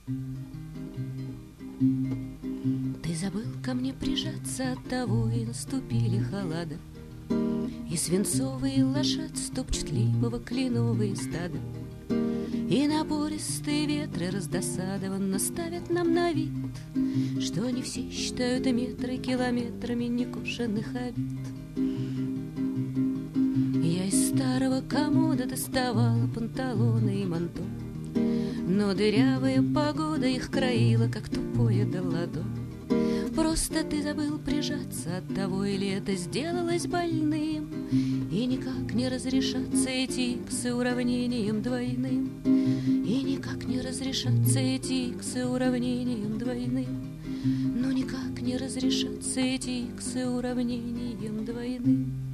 Ты забыл ко мне прижаться, оттого и наступили холода, и свинцовый лошадь стопчет липово кленовые стада, и напористые ветры раздосадованно ставят нам на вид, что они все считают метры километрами некошенных обид. Я из старого комода доставала панталоны и манто, но дырявая погода их краила, как тупое долладо. Просто ты забыл прижаться, оттого или это сделалось больным, и никак не разрешатся эти иксы уравнением двойным, и никак не разрешатся эти иксы уравнением двойным, но никак не разрешатся эти иксы уравнением двойным.